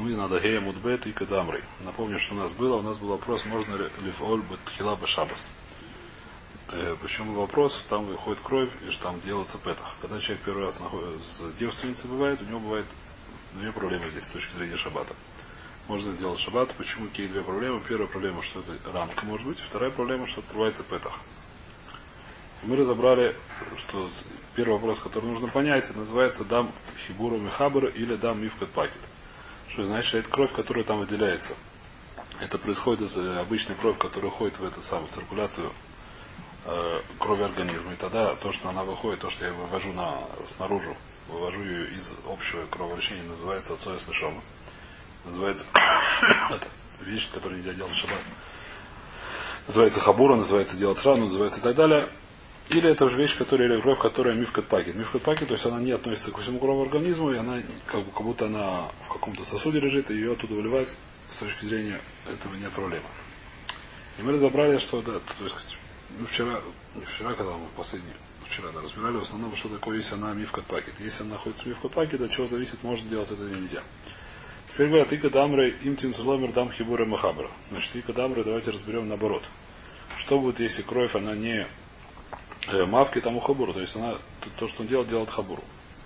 Мы надо гея мудбет и кадамры. Напомню, что у нас был вопрос, можно ли лифоль бетхила бешабас. Почему вопрос, там выходит кровь, и там делается петах. Когда человек первый раз с девственницей бывает, у него проблемы здесь с точки зрения шаббата. Можно делать шаббат. Почему? Какие две проблемы? Первая проблема, что это ранка может быть. Вторая проблема, что открывается петах. И мы разобрали, что первый вопрос, который нужно понять, называется дам хибуру михабр или дам мифкат пакет. Что значит, это кровь, которая там выделяется. Это происходит из обычной крови, которая уходит в эту самую циркуляцию крови организма. И тогда то, что она выходит, то, что я вывожу снаружи, вывожу ее из общего кровообращения, называется отцоэс лешома. Называется это вещь, которую нельзя делать в шаббат. Называется хабура, называется делать рану, называется и так далее. Или это же вещь, или кровь, которая мифкат пакет. Мифкат пакет, то есть она не относится к всему кровоорганизму, и она как будто она в каком-то сосуде лежит, и ее оттуда выливать с точки зрения этого нет проблемы. И мы разобрали, что да, то есть вчера, когда мы вчера разбирали в основном, что такое, если она мифкат пакет. Если она находится в мифкат пакет, от чего зависит, можно делать это или нельзя. Теперь говорят, ика дамры имтим цуломер дам хибура махабра. Значит, ика дамры давайте разберем наоборот. Что будет, если кровь, она не мавки, там у хабуру, то есть она, то, что он делает хабуру.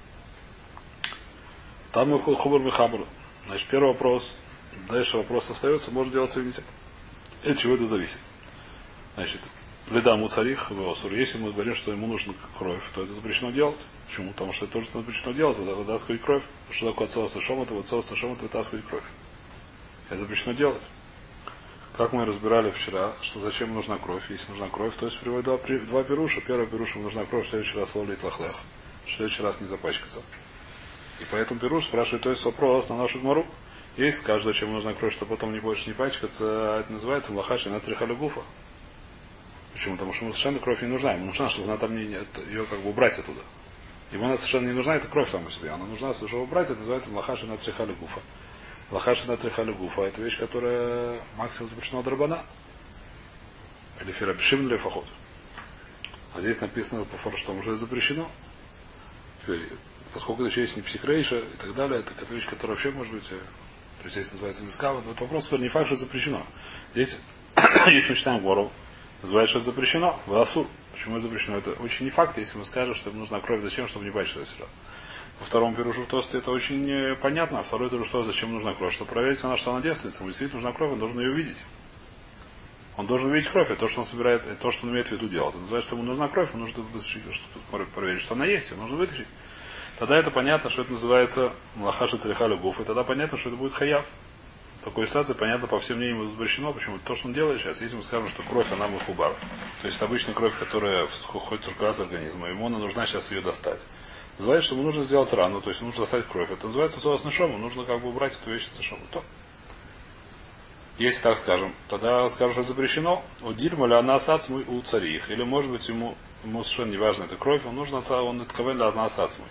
Там у хабур махабра. Значит, первый вопрос, дальше вопрос остается, может делаться или нельзя. И от чего это зависит. Значит, ледам у царих в осур. Если мы говорим, что ему нужна кровь, то это запрещено делать. Почему? Потому что это тоже запрещено делать, вытаскивать кровь. Что такое целостный шом? Это вытаскивать кровь. Это запрещено делать. Как мы разбирали вчера, что зачем нужна кровь. Если нужна кровь, то есть приводит два пируша. Первый пируша нужна кровь, в следующий раз ловлит лахлех. В следующий раз не запачкаться. И поэтому пируш спрашивает, то есть вопрос на нашу гмару. Есть скажет, зачем нужна кровь, чтобы потом не больше не пачкаться. Это называется млахаши нацрихали гуфа. Почему? Потому что ему совершенно кровь не нужна. Ему нужна, чтобы она там ее как бы убрать оттуда. Ему она совершенно не нужна, это кровь сама по себе. Она нужна, чтобы убрать, это называется млахаши нацрихали гуфа. Лахаши нацрихали гуфа. Это вещь, которая максимум запрещена от рабана. Или фирабшим или фахот. А здесь написано по фору, что уже запрещено. Теперь, поскольку это еще есть не психрейша и так далее, это вещь, которая вообще может быть, то есть здесь называется мискава, но это вопрос, не факт, что это запрещено. Здесь, если мы читаем гору, называется, что это запрещено. В асур. Почему это запрещено? Это очень не факт, если мы скажем, что им нужна кровь, зачем, чтобы не пачкаться раз. Во втором пирушу в тосте это очень понятно. А второй пируш что, зачем нужна кровь? Чтобы проверить она, что она девственница. Ему действительно нужна кровь, он должен ее увидеть. Он должен увидеть кровь, это то, что он собирает, это то, что он имеет в виду делать. Это называется, что ему нужна кровь, ему нужно проверить, что она есть, ее нужно вытащить. Тогда это понятно, что это называется млахаша царихалю гуф, и тогда понятно, что это будет хаяв. В такой ситуации понятно, по всем мнениям запрещено, почему то, что он делает сейчас, если мы скажем, что кровь, она махубар. То есть обычная кровь, которая входит в циркуляцию организма, ему она нужна сейчас ее достать. Называется, что ему нужно сделать рану, то есть ему нужно достать кровь. Это называется соосный шом, нужно как бы убрать эту вещь из шома. То. Если так скажем, тогда скажем, что это запрещено. У дильма ли она сацмуй у царих. Или может быть ему совершенно не важно эта кровь, он нужно он ткавен для одна сацмуй.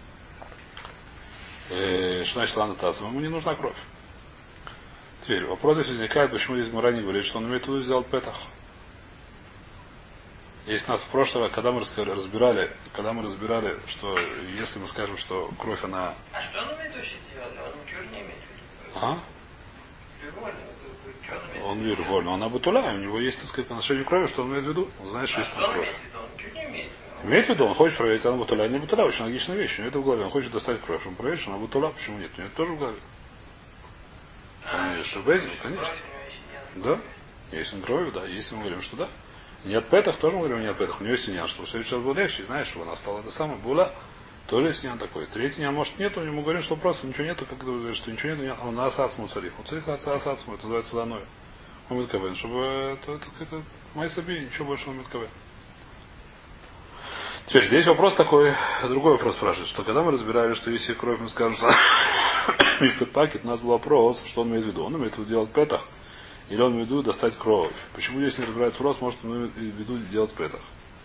Что значит лана тацмуй? Ему не нужна кровь. Теперь вопрос здесь возникает, почему здесь Гмара не говорит, что он имеет в виду сделать петах. Есть у нас в прошлом, когда мы разбирали, что если мы скажем, что кровь она. А что он имеет в виду делать? Он ничего не имеет в виду. А? Он вир вольно, она бутуля, у него есть, так сказать, по отношению к крови, что он имеет в виду. Он знает, что есть там кровь. Он ничего не имеет в виду. Имеет в виду, он хочет проверить, она бутуля, не бутуля, очень логичная вещь. У него это в голове, он хочет достать кровь, он проверит, что она бутуля, почему нет? У него это тоже в голове. Конечно, Безин, конечно. Да? Если он кровью, да. Если мы говорим, что да. Нет петах, тоже мы говорим, нет петах. У него есть синян, что в следующий раз было легче, знаешь, что она стала это самое, була, то ли синян такой. Третий нян, может, нету, ему говорим, что просто ничего нету, как вы говорите, что ничего нету, он на асацму царих. У царих асацму, это называется ланой. Он митковен, чтобы это май соби, ничего больше он митковен. Теперь здесь вопрос такой, другой вопрос спрашивает, что когда мы разбирали, что если кровь, мы скажем, что мифкат пакет, у нас был вопрос, что он имеет в виду. Он имеет в виду делать петах, или он имеет в виду достать кровь. Почему здесь не разбирается вопрос, может он имеет в виду делать петах.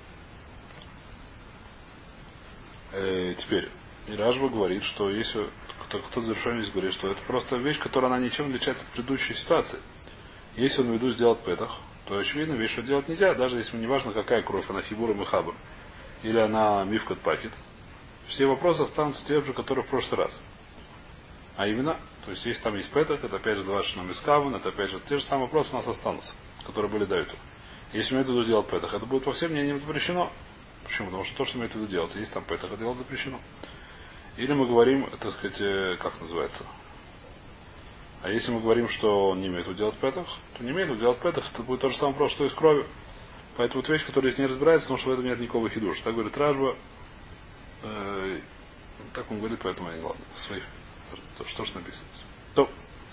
Теперь, и Рашба говорит, что если кто-то завершенно здесь говорит, что это просто вещь, которая она ничем не отличается от предыдущей ситуации. Если он имеет в виду сделать петах, то очевидно вещь, что делать нельзя, даже если не важно, какая кровь, она хибур и хабр, или она мифкат пакет. Все вопросы останутся те же, которые в прошлый раз. А именно, то есть если там есть петах, это опять же 20 мискаван, это опять же те же самые вопросы у нас останутся, которые были до этого. Если имеет в виду делать петах, это будет по всем мнениям запрещено. Почему? Потому что то, что имеет в виду делать, если там петах, это делать запрещено. Или мы говорим, так сказать, как называется. А если мы говорим, что он не имеет в виду делать петах, то не имеет в виду делать петах, это будет то же самое вопрос, что и с кровью. Поэтому это вещь, которая здесь не разбирается, потому что в этом нет никакого хидуша. Так говорит Ражба. Так он говорит, поэтому я не ладно. Своих. Что ж написано? То.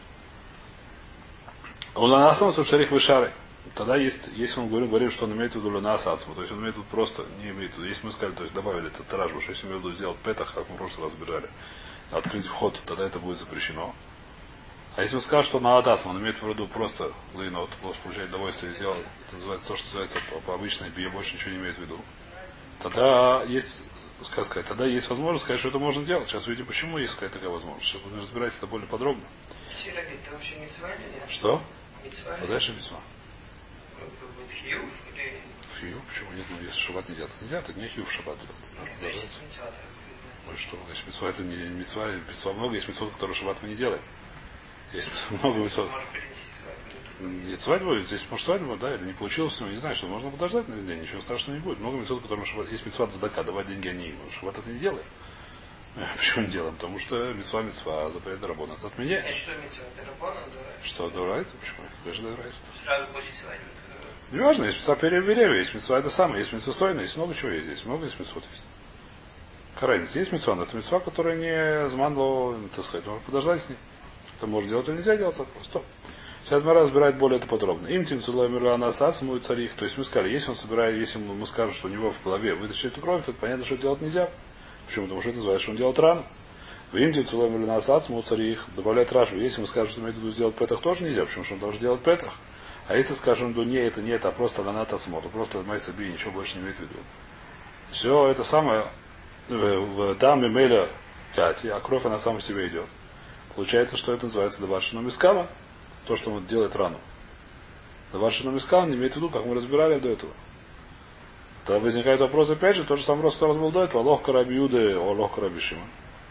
У Ланасама Сушарих Вишары. Тогда есть, если он говорит, что он имеет в виду Ланасацму, то есть он имеет в виду просто, не имеет в виду, если мы сказали, то есть добавили это Ражбу, что если имеет в виду сделать петах, как мы в прошлый раз разбирали, открыть вход, тогда это будет запрещено. А если мы скажем, что на Адасм, он имеет в виду просто лейнот, ложь получать удовольствие и сделал, это называется то, что называется по обычной бие, больше ничего не имеет в виду, тогда есть, как сказать, тогда есть возможность сказать, что это можно делать. Сейчас увидим, почему есть какая-то такая возможность. Сейчас будем разбирать это более подробно. Сирогит, это вообще митцва или нет? Что? Митцва? Подальше митцва. Будет хиюв или... Хиюв? Почему? Нет, если шаббат не делать. Нельзя, это не хиюв в шаббат делать. Значит, митцва так. Ой, что? Значит, митцва это не митцва, митцва много, есть митцва, которые шаббат мы не делаем. Есть много митцва. Может принести свадьбу. Нет, свадьбу, здесь может свадьбу, да, или не получилось, не знаю, что можно подождать на день, ничего страшного не будет. Много митцва, которым шаббат, есть митцва задака, давать деньги они, шаббат это не делаем. Почему не делаем? Потому что митцва, запрет работа. Это от меня. Что митцва? Это рабона, да? Что, дурайт? Почему? Конечно, дурайт. Сразу после свадьбы. Не важно, есть митцва перебереве, есть митцва это самое, есть митцва сойна, есть много чего есть здесь, много есть митцвот есть. Карайница, есть митцва, но это митцва, которая не зманло, так сказать, можно подождать с ней. Это можно делать или нельзя делать, стоп. Сейчас мы разбираем более это подробно. Им тимцулой мирана сасму и царих. То есть мы сказали, если он собирает, если мы скажем, что у него в голове вытащить эту кровь, то понятно, что делать нельзя. Почему? Потому что это называется, что он делает рану. В им тимцулой мирана сасму царих. Добавляет Рашбу. Если мы скажем, что имеет в виду сделать петах, тоже нельзя, потому что он должен делать петах. А если скажем, что не это, а просто ланата смотр, просто майса би, ничего больше не имеет в виду. Все это самое в даме меля кати, а кровь она сама себе идет. Получается, что это называется даваршином искала, то, что он делает рану. Даваршином искала не имеет в виду, как мы разбирали до этого. Тогда возникает вопрос, опять же, тот же самый вопрос, который был до этого, лох карабиуды, о лох карабишима.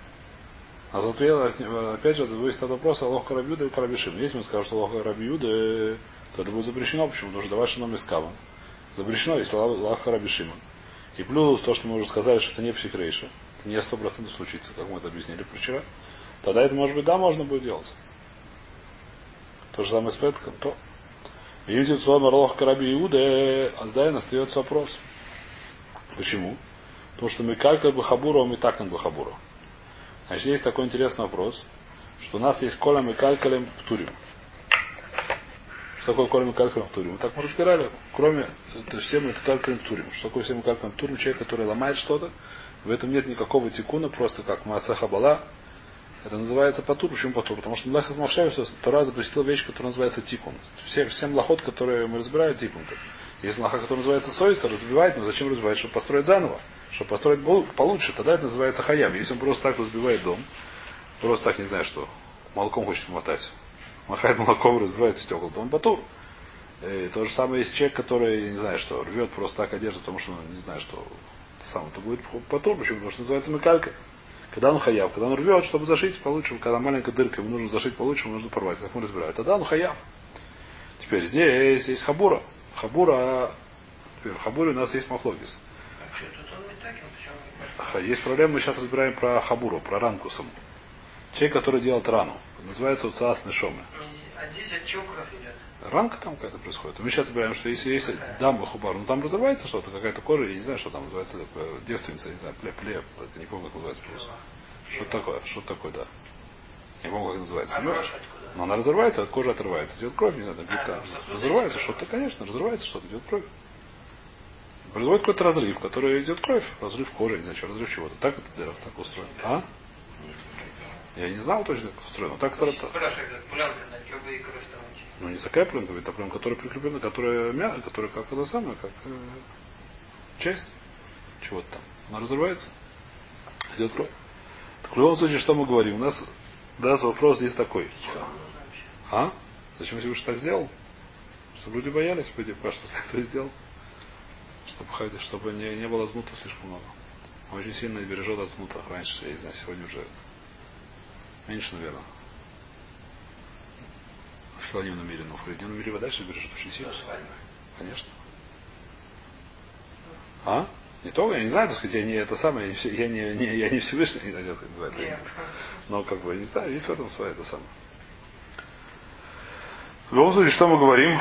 А опять же, зависит от вопроса лох карабиуды и карабишима. Если мы скажем, что лох карабиуды, то это будет запрещено. Почему? Потому что даваршином искала. Запрещено, если лох карабишима. И плюс то, что мы уже сказали, что это не психрейша, это не 100% случится, как мы это объяснили вчера, тогда это может быть, да, можно будет делать. То же самое с петком, то. Видите, Лох Караби Иуда, Аздаин остается вопрос. Почему? Потому что мы калька бахабура, мы так на бахабура. Значит, есть такой интересный вопрос, что у нас есть колем и калькалем в Турим. Что такое колем и калькалем в Турим? Мы так мы разбирали, кроме, то есть все мы это калькалем в Турим. Что такое все мы калькалем в Турим? Человек, который ломает что-то, в этом нет никакого тикуна, просто как Маасаха Бала. Это называется патур. Почему патур? Потому что Млаха Змахшевич Тора запустила вещь, которая называется тикун. Все млахот, которые мы разбираем, тикун. Есть млаха, которая называется совесть, разбивает, но зачем разбивать? Чтобы построить заново. Чтобы построить получше, тогда это называется хаям. Если он просто так разбивает дом, просто так, не знаю что, молоком хочет мотать, махает молоком, разбивает стекла, то он патур. И то же самое есть человек, который, не знаю что, рвет просто так одежду, потому что, не знаю что, сам это будет патур. Почему? Потому что называется мекалька. Когда он хаяв, когда он рвет, чтобы зашить получше, когда маленькая дырка, ему нужно зашить получше, ему нужно порвать, как мы разбираем. Тогда он хаяв. Теперь здесь есть хабура. Теперь в хабуре у нас есть махлогис. А что, тут он метакин, почему? Есть проблема, мы сейчас разбираем про хабуру, про ранку саму. Человек, который делает рану, называется уцаас нешомы. А здесь от чего кровь идет? Ранка там какая-то происходит. Мы сейчас разбираем, что если есть дамба хубар, ну там разрывается что-то, какая-то кожа, я не знаю, что там называется, девственница, не знаю, плеп, не помню, как называется просто. Что такое, да. Не помню, как это называется. А кровь откуда? Но она разрывается, кожа отрывается. Идет кровь, не надо, где-то разрывается что-то, конечно, разрывается что-то, идет кровь. Производит какой-то разрыв, который идет кровь, разрыв кожи, не знаю, что, разрыв чего-то. Так это так устроено. А? Я не знал точно, как устроено. Так это. Пленка, на любые кровь там идти. Ну не такая пленка, это пленка, которая прикреплена, которая мягкая, которая как это самое, как часть чего-то там. Она разрывается. Идет кровь. Так в любом случае, что мы говорим? У нас вопрос здесь такой. А? Зачем если уж так сделал? Чтобы люди боялись, что кто сделал? Чтобы не было знута слишком много. Он очень сильно бережет от знута. Раньше, я не знаю, сегодня уже Меньше, наверное. Что они намерены в дневном мире вода, дальше говоришь, что очень сильно. Конечно. А? Не то, я не знаю, так сказать, я не это самое, я не Всевышний, но как бы, не знаю, есть в этом своя это самое. В любом случае, что мы говорим?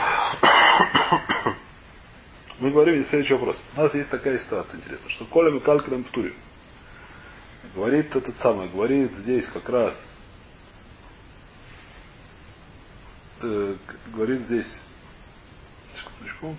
Мы говорим следующий вопрос. У нас есть такая ситуация интересная, что Коля Микалькалем Птури говорит этот самый, говорит здесь как раз, говорит здесь, секундочку,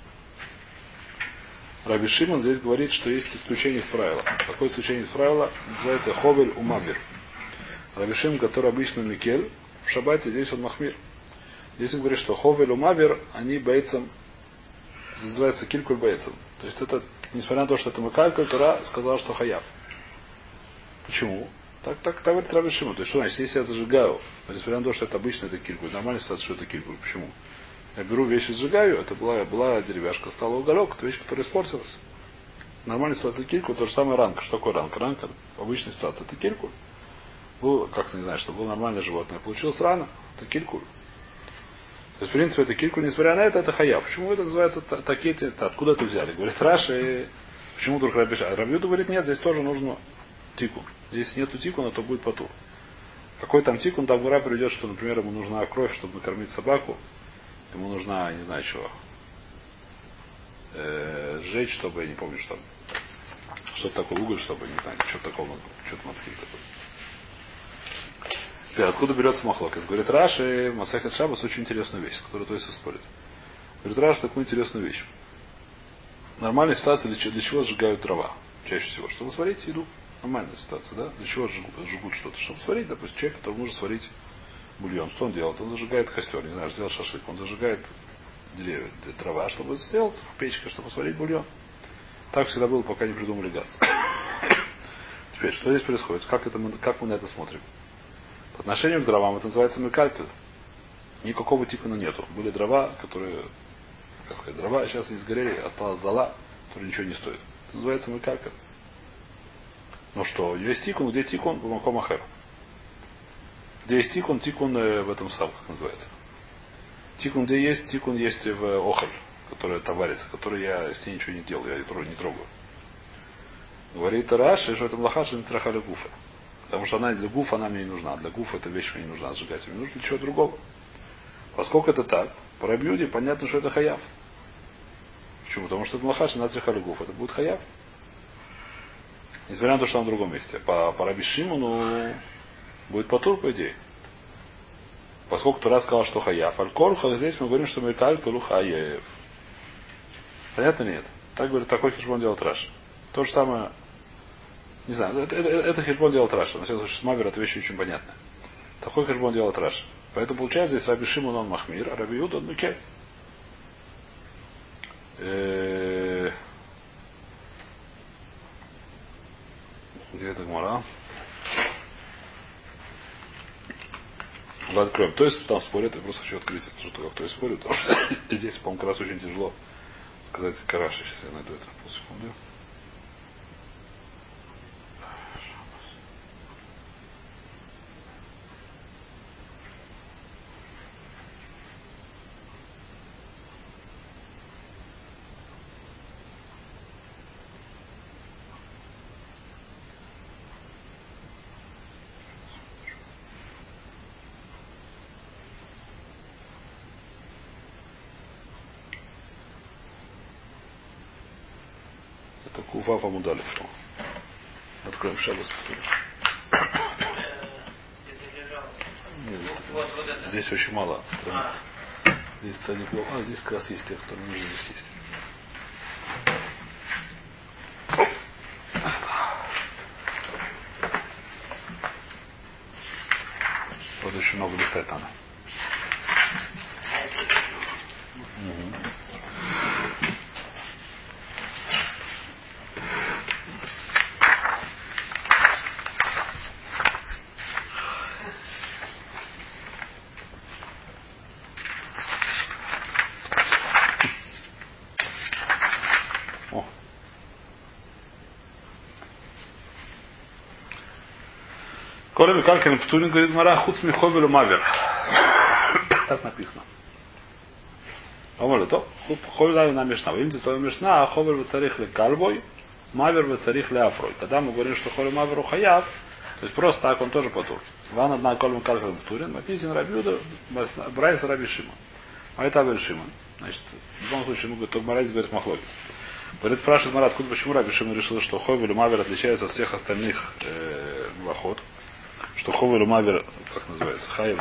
Раби Шимон здесь говорит, что есть исключение из правила. Какое исключение из правила? Называется Ховель Умавир. Раби Шимон, который обычно Микель, в шаббате здесь он Махмир. Здесь он говорит, что Ховель Умавир, они бейцам, называется Килькуль бейцам. То есть это, несмотря на то, что это Микалькуль, Тора сказал, что Хаяв. Почему? Так говорит Раби Шимон. То есть что значит, если я зажигаю, несмотря на то, что это обычно это Килькуль, нормальная ситуация, что это Килькуль. Почему? Я беру вещь и сжигаю, это была деревяшка, стала уголек, это вещь, которая испортилась. Нормальная ситуация кильку, то же самое ранка. Что такое ранка? Ранка обычная ситуация. Это кильку. Был, как не знаю, что было нормальное животное. Получилось рано, это кильку. То есть, в принципе, это кильку, несмотря на это хаяв. Почему это называется такие-то? Откуда это взяли? Говорит, Раши, почему вдруг Рабиша? Рабиуда говорит, нет, здесь тоже нужно тикун. Если нету тикуна, то будет потур. Какой там тикун, там гора приведет, что, например, ему нужна кровь, чтобы накормить собаку. Ему нужна, не знаю чего, сжечь, чтобы, я не помню, что такое уголь, чтобы, не знаю, что-то такого, что-то мацким такое. Откуда берется махлокис? Говорит Раши, Масехет Шабас, очень интересную вещь, с которой то есть спорит. Говорит Раши такую интересную вещь. Нормальная ситуация, для чего сжигают дрова? Чаще всего, чтобы сварить еду. Нормальная ситуация, да? Для чего жгут что-то? Чтобы сварить, допустим, человек, который может сварить бульон. Что он делает? Он зажигает костер, не знаю, сделал шашлык. Он зажигает деревья, дрова, чтобы сделать в печке, чтобы сварить бульон. Так всегда было, пока не придумали газ. Теперь, что здесь происходит? Как мы на это смотрим? По отношению к дровам это называется мекальпель. Никакого тикуна нету. Были дрова, которые, как сказать, дрова сейчас не сгорели, осталась зола, которая ничего не стоит. Это называется мекальпель. Ну что, есть тикун, где тикун? В Макомахер. Где есть тикун в этом самом, как называется. Тикун где есть, тикун есть в охоль, которая товарится, который я с ней ничего не делаю, я ее не трогаю. Говорит Раши, что это млаха не цраха для гуфа. Потому что она для гуфа она мне не нужна. Для гуфа эта вещь мне не нужна сжигать. Мне нужно ничего другого. Поскольку это так, по Рабиуде понятно, что это хаяв. Почему? Потому что это млаха не цраха для гуфа. Это будет хаяв. Несмотря на то, что она в другом месте. По Раби Шимону будет потур, по идее. Поскольку Тура сказал, что хаяв. Аль-Корха, здесь мы говорим, что Мекаль Кулу Хаев. Понятно или нет? Так говорит, такой хешбон делает Раш. То же самое, не знаю, это хешбон делает Раш. На всяком случае, Мавер это вещь очень понятная. Такой хешбон делает Раш. Поэтому получается, здесь Раби Шимон он Махмир, а Раби Юд он Мекель. Где это Гмара? Откроем. То есть там спорят, я просто хочу открыть что-то, как то есть спорят, потому что здесь, по-моему, как раз очень тяжело сказать Караши. Сейчас я найду это. Полсекунды. Это Куфафа Мудалев. Откроем Шабас. Здесь очень мало страниц. Здесь цадик. Здесь как раз есть те, которые нужно здесь есть. Вот очень много листать надо. В Коля Калькин Птурин говорит, Мара хуц миховелю мавер. Так написано. То ховелю на мишна. Видите, то мишна, а ховелю царих ли кальбой, мавер в царих ли афрой. Когда мы говорим, что ховелю маверу хаяв, то есть просто так он тоже потур. Ван одна Коля Калькин Птурин, Матизин Рабиуда, Брайс Раби Шимон. А это Раби Шимон. Значит, в любом случае, мы говорим, только Марайс говорит махлокис. Говорит, спрашивает Марат, откуда почему Раби Шимон решил, что ховелю мавер отличается от всех остальных млахот. Что ховелю мавер, как называется, хаев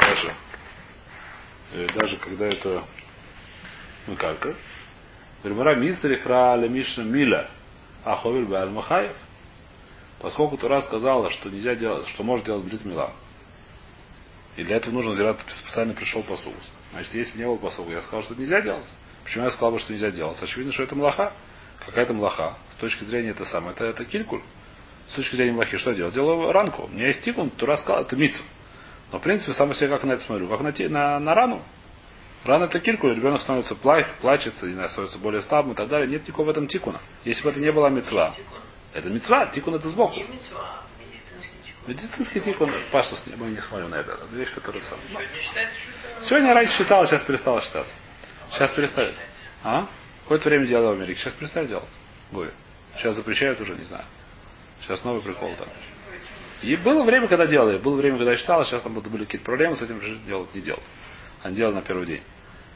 даже когда это калька. Гримара мистерих ра лемишна миля, а ховель бааль махаев. Поскольку Тура сказала, что нельзя делать, что может делать брит мила. И для этого нужно делать, специально пришел посуд. Значит, если бы не был посуд, я сказал, что нельзя делать. Почему я сказал бы, что нельзя делать? Очевидно, что это млаха. Какая-то млаха. С точки зрения это самое. Это килькуль. С точки зрения млахи, что делать? Делаю ранку. У меня есть тикун, Тура сказал, это митцва. Но в принципе, сам себе как на это смотрю. Как на рану. Рана это килькуль, ребенок становится плачется, не знаю, становится более слабым и так далее. Нет никакого в этом тикуна. Если бы это не была мицва. Это мицва, тикун это сбоку. Не мицва, медицинский тикун, Паша, мы не смотрим на это. Это вещь, которая сам. Сегодня считается, что это... Сегодня раньше считала, сейчас перестала считаться. Сейчас перестали. Какое-то время делала в Америке, сейчас перестали делать. Гоя. Сейчас запрещают уже, не знаю. Сейчас новый прикол там. И было время, когда делали. Было время, когда я считала, сейчас там были какие-то проблемы, с этим решили делать, не делать. Они делали на первый день.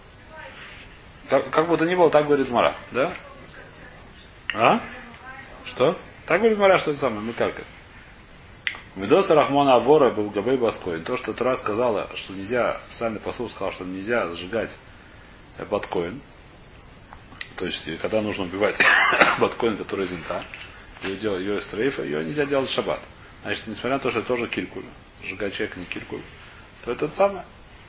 Как будто ни было, так говорит Мара. Да? Что? Так говорит Мара, что это самое, мы как это? Медоса Рахмона Авора был Габей Баскоин. То, что Тура сказала, что нельзя, специальный посол сказал, что нельзя сжигать баткоин. То есть, когда нужно убивать баткоин, который из инта, ее из рейфа, ее нельзя делать в шаббат. Значит, несмотря на то, что это тоже килькуль, сжигать человека не килькуль, то это самое.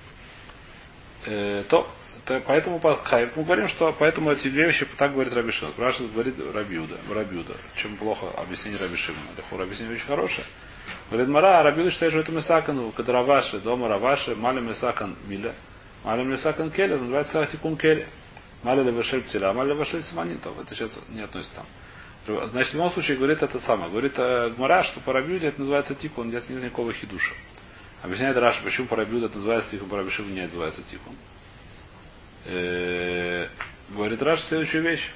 Поэтому мы говорим, что поэтому эти две вещи так говорит Раби Шимон. Спрашивает, говорит Рабиуда. В чем плохо объяснение Раби Шимона? Объяснение очень хорошее. Говорит, Мара, Рабиуда считает, что это Месакан, когда Раваши, дома Раваши, Малим Месакан Миля, Малим Месакан Келя, называется Тикун Келя. Малим Левашель Птиля, Малим Левашель Симанин. Это сейчас не относится там. Значит, в любом случае, говорит это самое. Говорит Гмара, что по Рабиуде это называется Тикун, нет никакого хидуша. Объясняет Раша, почему по Рабиуде это называется Тикун, по Раби Шимону не называется Тикун. Говорит Раша следующую вещь.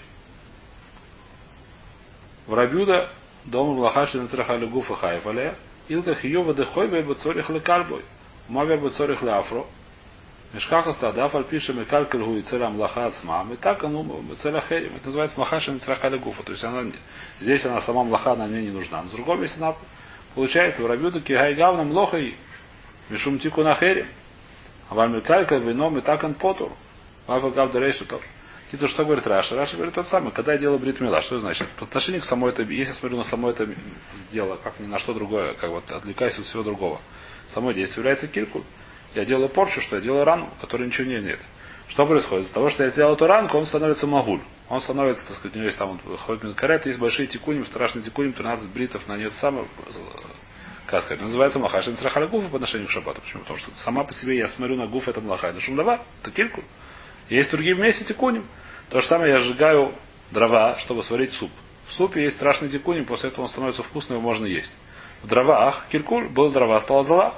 В Рабиуда дома Млахаши Нацрахали Гуфа Хайфале, Илках ее водохой бацорих лекальбой, Мавер бацорих ляфро, Мешкаха стада, фальпиша мекалькаль гуи целя млаха ацмам, и так оно целя херим. Это называется Млахаши Нацрахали Гуфа. То есть здесь она сама млаха, она мне не нужна. Но с другого места она получается в Рабиуда кигайгавна млохой мишум тику на херим. А вальмекалькаль вином и так он потур. Вафа гав дарейши тор. Киту, что говорит Раша? Раша говорит тот самый. Когда я делаю брит мила, что это значит? По отношению к самой это, если я смотрю на само это дело, как ни на что другое, как вот отвлекаюсь от всего другого. Само действие является киркуль. Я делаю порчу, что я делаю рану, которой ничего нет. Что происходит? Из-за того, что я сделал эту ранку, он становится магуль. Он становится, так сказать, у него есть там ходит минкарет, есть большие тикуним, страшные тикуним, 13 бритов на нее самое, как сказать, называется млахашин црахаля гуфа по отношению к шаббату. Почему? Потому что сама по себе я смотрю на гуф, это млаха. Это шумдава, это киркуль. Есть другие вместе тикуним. То же самое я сжигаю дрова, чтобы сварить суп. В супе есть страшный тикуним, после этого он становится вкусным, его можно есть. В дровах киркуль, был дрова, стала зола.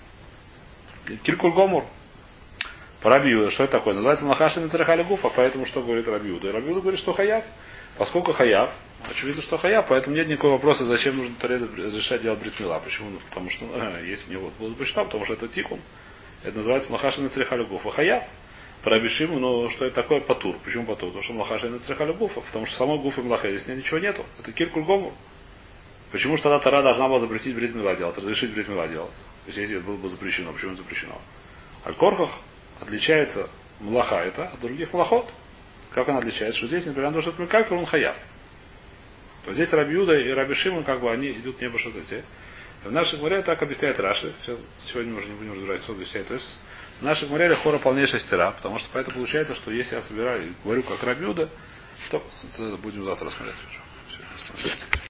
Киркуль гомур. По Рабиуда, что это такое? Называется Млахашин Царахали Гуфа, поэтому что говорит Рабиуда? И Рабиуда говорит, что хаяв. Поскольку хаяв, очевидно, что хаяв, поэтому нет никакого вопроса, зачем нужно разрешать делать брит мила. Почему? Потому что, если мне вот было запрещено, потому что это тикун. Это называется Млахашин Царахали Гуфа. Хаяв. По Раби Шимону, но что это такое патур? Почему патур? Потому что Млахашин Царахали Гуфа. Потому что самой гуфа и млаха, здесь ничего нету. Это киркуль гомур. Почему же тогда Тора должна была запретить брит мила делать, разрешить брит мила делать? То есть если это было бы запрещено, почему это запрещено? Аль-Корхах отличается млаха это от других млахот. Как она отличается? Что здесь, например, то, что это мекальфер, он хаяв. То здесь Раби Юда и Раби Шимон, как бы они идут небо что-то. В наших морях так объясняет Раши. Сейчас сегодня мы уже не будем разбирать, что объясняет Тосфос. В наших морях хора полнейшая стира, потому что поэтому получается, что если я собираю, говорю как Раби Юда, то это будем завтра рассмотреть уже. Все,